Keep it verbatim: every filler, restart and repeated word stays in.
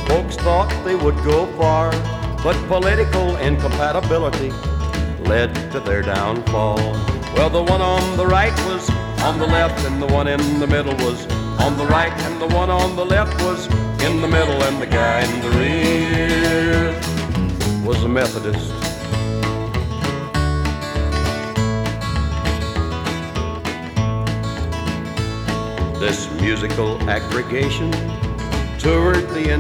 Folks thought they would go far, but political incompatibility led to their downfall. Well, the one on the right was on the left, and the one in the middle was on the right, and the one on the left was in the middle, and the guy in the rear was a Methodist. This musical aggregation toured the